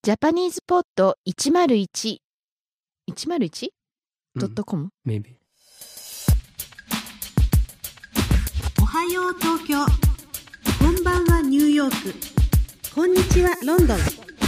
ジャパニーズポッド101 101.com? Maybe. おはよう東京。こんばんはニューヨーク。こんにちはロンドン。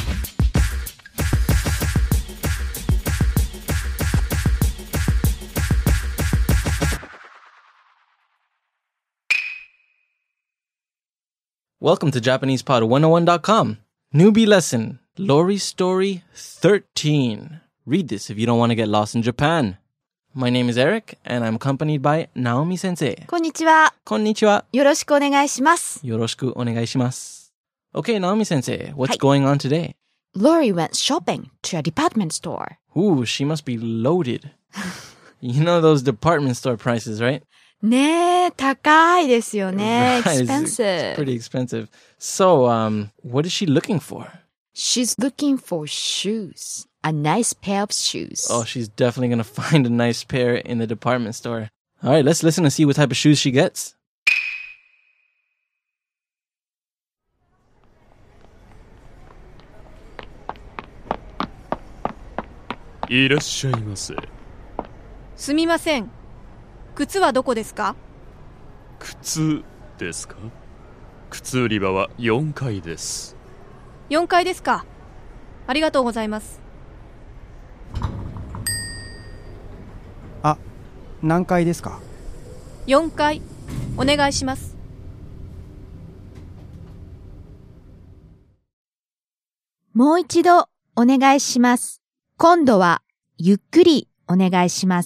Welcome to JapanesePod101.com. Newbie lesson, Lori Story 13. Read this if you don't want to get lost in Japan. My name is Eric, and I'm accompanied by Naomi Sensei. こんにちは。 Konnichiwa. よろしくお願いします。 よろしくお願いします. Okay, Naomi Sensei, what's going on today? Lori went shopping to a department store. Ooh, she must be loaded. You know those department store prices, right? ねえ、高いですよね。 Right, Expensive. It's pretty expensive. So, what is she looking for? She's looking for shoes. A nice pair of shoes. Oh, she's definitely going to find a nice pair in the department store. All right, let's listen and see what type of shoes she gets. いらっしゃいませ。 すみません。靴はどこですか？ 靴ですか？靴売り場は4階です。 4階ですか。ありがとうございます。 あ、何階ですか 4階、お願いします。 もう一度お願いします。今度はゆっくりお願いします。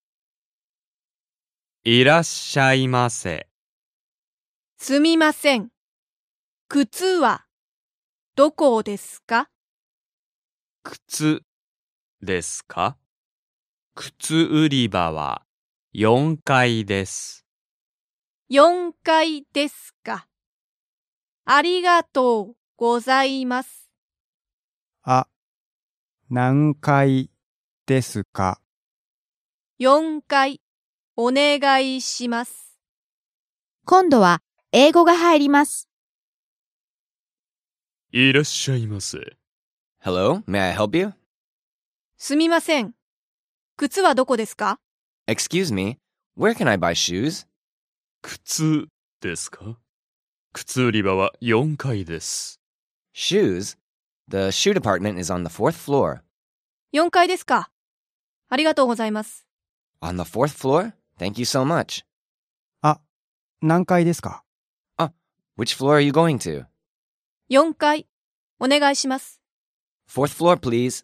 いらっしゃいませ。 すみません。靴はどこですか？ 靴ですか？靴売り場は4階です。 4階ですか。ありがとうございます。 あ、何階ですか 4階、お願いします。 今度は英語が入ります。 いらっしゃいませ。 Hello, may I help you? すみません。靴はどこですか？ Excuse me, where can I buy shoes? 靴ですか？靴売り場は4階です。 Shoes? The shoe department is on the fourth floor. 4階ですか。ありがとうございます。 On the fourth floor? Thank you so much. あ、何階ですか Which floor are you going to? 4階、お願いします。 Fourth floor, please.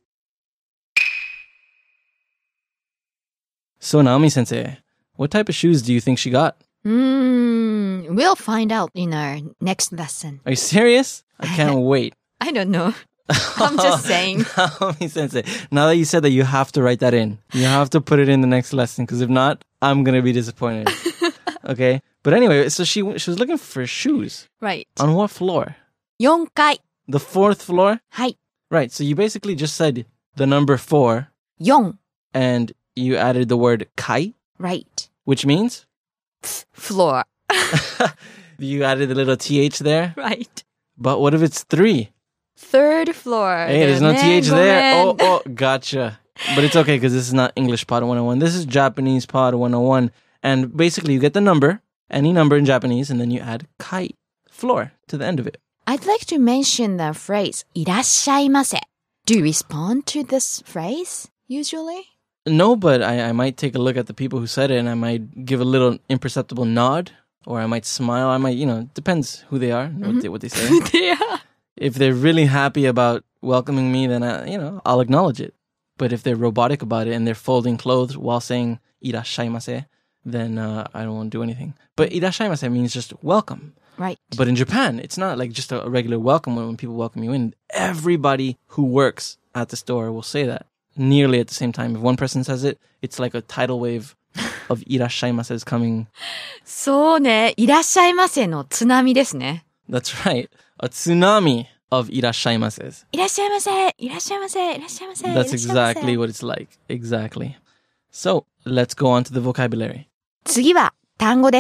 So, Naomi Sensei, what type of shoes do you think she got? We'll find out in our next lesson. Are you serious? I can't wait. I don't know. I'm just saying. Naomi Sensei, now that you said that, you have to write that in. You have to put it in the next lesson, because if not, I'm going to be disappointed. Okay? But anyway, so she was looking for shoes. Right. On what floor? 4階。 The fourth floor? はい。 Right, so you basically just said the number 4, 4. and you added the word kai, Right. which means? Floor. You added the little th there. Right. But what if it's 3? Third floor. Hey, there's no th there. ごめん。 Oh, gotcha. But it's okay, because this is not English Pod 101. This is Japanese Pod 101. And basically, you get the number, any number in Japanese, and then you add kai, floor, to the end of it. I'd like to mention the phrase いらっしゃいませ. Do you respond to this phrase usually? No, but I might take a look at the people who said it, and I might give a little imperceptible nod, or I might smile. I might, depends who they are, what they say. Yeah. If they're really happy about welcoming me, then I'll acknowledge it. But if they're robotic about it and they're folding clothes while saying いらっしゃいませ, then I don't want to do anything. But いらっしゃいませ means just welcome. Right. But in Japan, it's not like just a regular welcome when people welcome you in. Everybody who works at the store will say that nearly at the same time. If one person says it, it's like a tidal wave of いらっしゃいませ is coming. そうね。いらっしゃいませの津波ですね。 That's right. A tsunami of いらっしゃいませ. いらっしゃいませ。いらっしゃいませ。いらっしゃいませ。 That's exactly what it's like. Exactly. So, let's go on to the vocabulary. 次は単語です。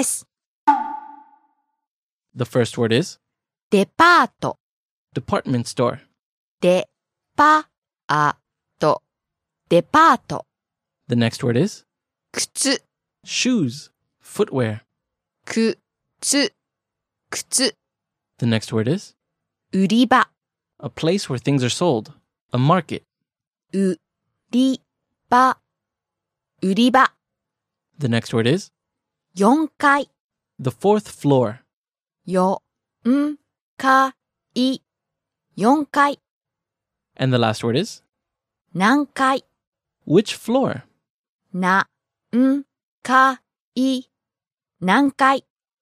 The first word is デパート。 department store. デパート、デパート、 The next word is 靴、 shoes, footwear. 靴、靴、 The next word is 売り場、 a place where things are sold, a market. 売り場、売り場、 The next word is 4階、 the fourth floor. 4階、4階、 And the last word is 何階、 which floor? 何階、何階。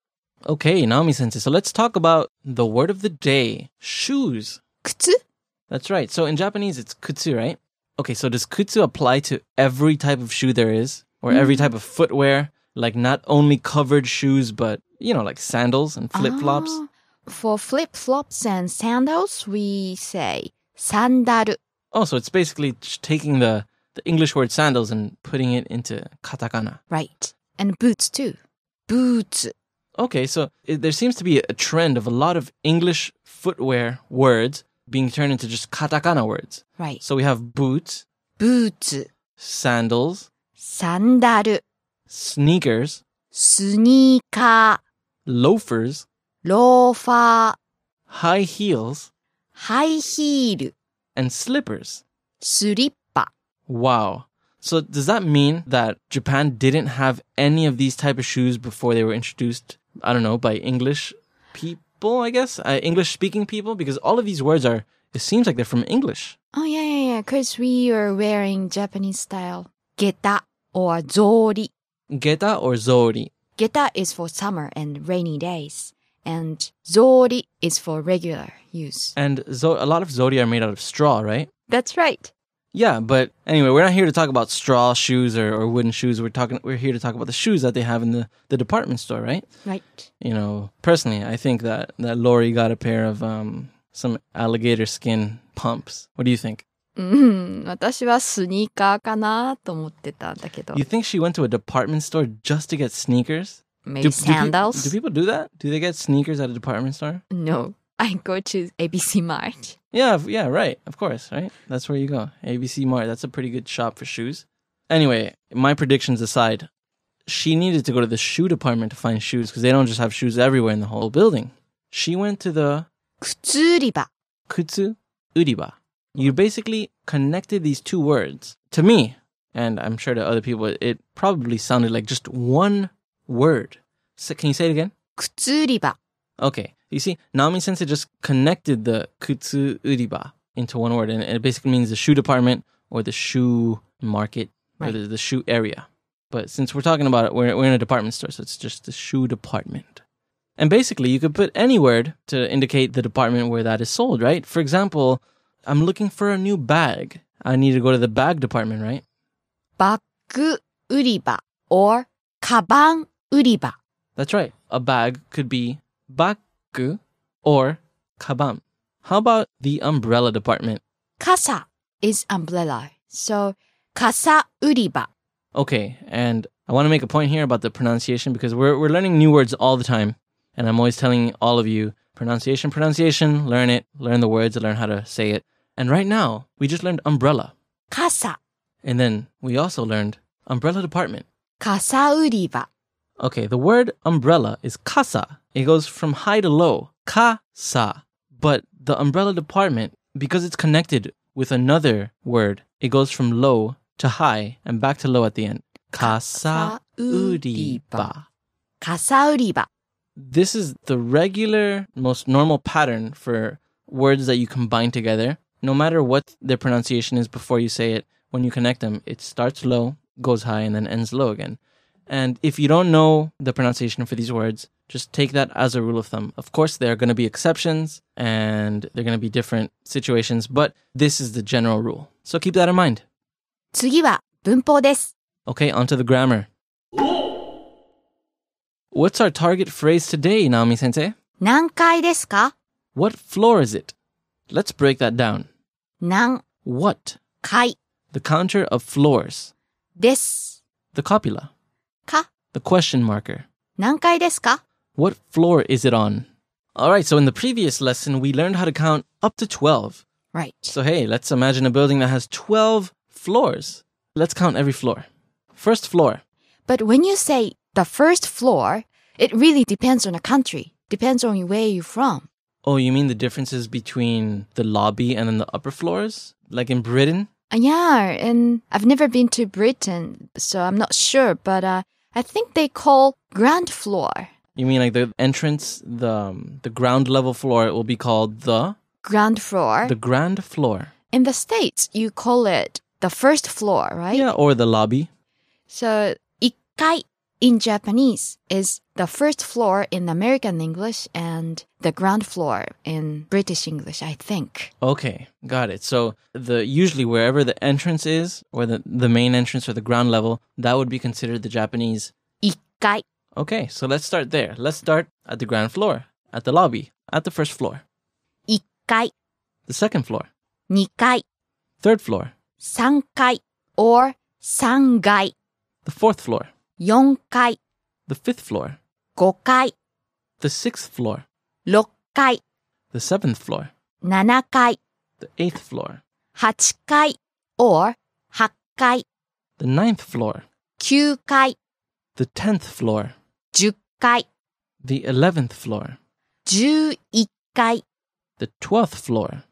Okay, Naomi-sensei. So let's talk about the word of the day, shoes. 靴 That's right. So in Japanese, it's kutsu, right? Okay, so does kutsu apply to every type of shoe there is? Or every type of footwear? Like not only covered shoes, but, like sandals and flip-flops? For flip-flops and sandals, we say サンダル。 Oh, so it's basically just taking the English word sandals and putting it into katakana. Right. And boots too. Boots. Okay, so there seems to be a trend of a lot of English footwear words being turned into just katakana words. Right. So we have boots, ブーツ、 sandals, サンダル、 sneakers, スニーカー、 loafers, ローファー、 high heels, ハイヒール、 and slippers. スリッパ。 Wow. So does that mean that Japan didn't have any of these type of shoes before they were introduced, I don't know, by English people, I guess? English-speaking people? Because all of these words it seems like they're from English. Oh, yeah. Because we are wearing Japanese style. 下駄 or 草履。 Geta or zori? 下駄 is for summer and rainy days. And 草履 is for regular use. And a lot of zori are made out of straw, right? That's right. Yeah, but anyway, we're not here to talk about straw shoes or wooden shoes. We're here to talk about the shoes that they have in the department store, right? Right. Personally, I think that Lori got a pair of some alligator skin pumps. What do you think? 私はスニーカーかなと思ってたんだけど。 You think she went to a department store just to get sneakers? Maybe sandals? Do people do that? Do they get sneakers at a department store? No. I go to ABC Mart. Yeah, right. Of course, right? That's where you go. ABC Mart. That's a pretty good shop for shoes. Anyway, my predictions aside, she needed to go to the shoe department to find shoes because they don't just have shoes everywhere in the whole building. She went to the 靴売り場。 kutsu uriba. You basically connected these two words. To me, and I'm sure to other people, it probably sounded like just one word. So, can you say it again? 靴売り場。 Okay. You see, Naomi-sensei just connected the kutsu uriba into one word, and it basically means the shoe department or the shoe market or the shoe area. But since we're talking about it, we're in a department store, so it's just the shoe department. And basically, you could put any word to indicate the department where that is sold, right? For example, I'm looking for a new bag. I need to go to the bag department, right? バッグ売り場 or カバン売り場。 That's right. A bag could be baku or kaban. How about the umbrella department? 傘 is umbrella. So, 傘売り場。 Okay, and I want to make a point here about the pronunciation because we're learning new words all the time. And I'm always telling all of you, pronunciation, learn it, learn the words, learn how to say it. And right now, we just learned umbrella. 傘 And then we also learned umbrella department. 傘売り場。 Okay, the word umbrella is kasa. It goes from high to low. Kasa. But the umbrella department, because it's connected with another word, it goes from low to high and back to low at the end. Kasa uriba. 傘売り場。 This is the regular, most normal pattern for words that you combine together. No matter what their pronunciation is before you say it, when you connect them, it starts low, goes high, and then ends low again. And if you don't know the pronunciation for these words, just take that as a rule of thumb. Of course, there are going to be exceptions and there are going to be different situations, but this is the general rule. So keep that in mind. 次は文法です。 Okay, on to the grammar. What's our target phrase today, Naomi-sensei? 何階ですか What floor is it? Let's break that down. 何 What? 階 The counter of floors. です The copula. か The question marker. 何階ですか What floor is it on? Alright, so in the previous lesson, we learned how to count up to 12. Right. So hey, let's imagine a building that has 12 floors. Let's count every floor. First floor. But when you say the first floor, it really depends on the country. Depends on where you're from. Oh, you mean the differences between the lobby and then the upper floors? Like in Britain? Yeah, and I've never been to Britain, so I'm not sure, but I think they call ground floor. You mean like the entrance, the ground level floor, it will be called the Ground floor. ground floor. In the States, you call it the first floor, right? Yeah, or the lobby. So, 1階 in Japanese is the first floor in American English and the ground floor in British English, I think. Okay, got it. So usually wherever the entrance is, or the main entrance or the ground level, that would be considered the Japanese. 1階 Okay, so let's start there. Let's start at the ground floor, at the lobby, at the first floor. 1階 The second floor. 2階 Third floor. 3階 or 3階 The fourth floor. 4階 The fifth floor. 5階 The sixth floor. 6階 The seventh floor. 7階 The eighth floor. 8階 or 8階 The ninth floor. 9階 The 10th floor. 10階 The 11th floor. 11階 The 12th floor.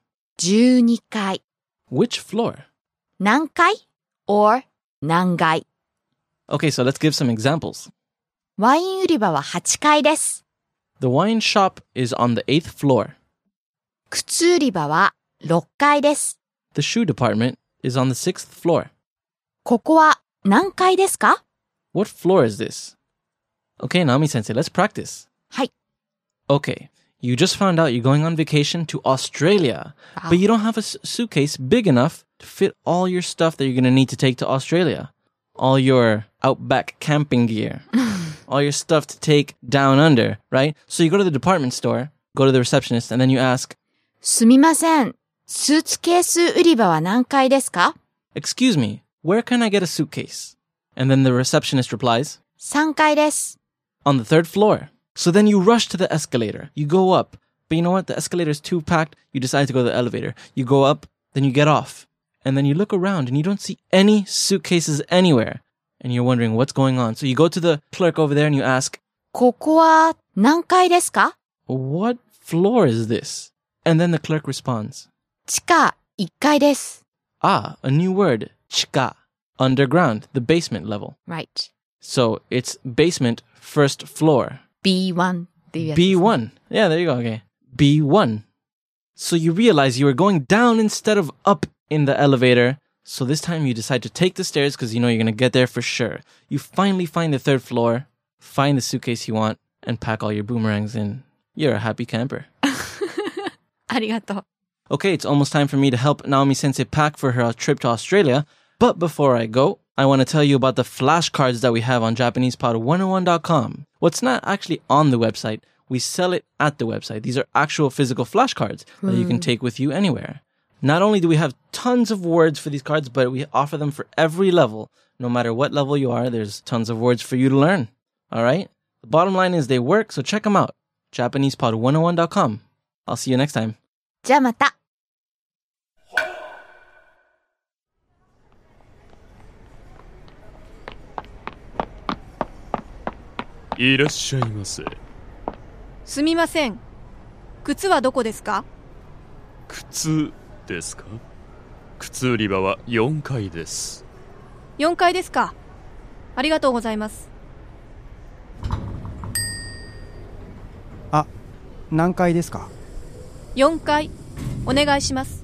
12階 Which floor? 何階 or 何階 Okay, so let's give some examples. ワイン売り場は8階です。 The wine shop is on the 8th floor. 靴売り場は6階です。 The shoe department is on the 6th floor. ここは何階ですか What floor is this? Okay, Naomi-sensei, let's practice. はい。 Okay, you just found out you're going on vacation to Australia, Wow. but you don't have a suitcase big enough to fit all your stuff that you're going to need to take to Australia. All your outback camping gear, all your stuff to take down under, right? So you go to the department store, go to the receptionist, and then you ask, すみません。スーツケース売り場は何階ですか "Excuse me, where can I get a suitcase?" And then the receptionist replies, 3階です。 "On the 3rd floor." So then you rush to the escalator. You go up. But you know what? The escalator is too packed. You decide to go to the elevator. You go up, then you get off. And then you look around and you don't see any suitcases anywhere. And you're wondering what's going on. So you go to the clerk over there and you ask, ここは何階ですか "What floor is this?" And then the clerk responds, 地下1階です。 "Ah, a new word, chika, underground, the basement level." Right. So it's basement, first floor. B1 っていうやつですね。 B1. Yeah, there you go. Okay. B1. So you realize you were going down instead of up in the elevator. So this time you decide to take the stairs because you know you're going to get there for sure. You finally find the 3rd floor, find the suitcase you want, and pack all your boomerangs in. You're a happy camper. ありがとう。 Okay, it's almost time for me to help Naomi-sensei pack for her trip to Australia. But before I go, I want to tell you about the flashcards that we have on JapanesePod101.com. What's not actually on the website, we sell it at the website. These are actual physical flashcards that you can take with you anywhere. Not only do we have tons of words for these cards, but we offer them for every level. No matter what level you are, there's tons of words for you to learn. All right? The bottom line is they work, so check them out. JapanesePod101.com. I'll see you next time. じゃあまた。 いらっしゃいませ。 すみません。靴はどこですか？ 靴ですか？靴売り場は4階です。 4階ですか。ありがとうございます。 あ、何階ですか？ 4階、お願いします。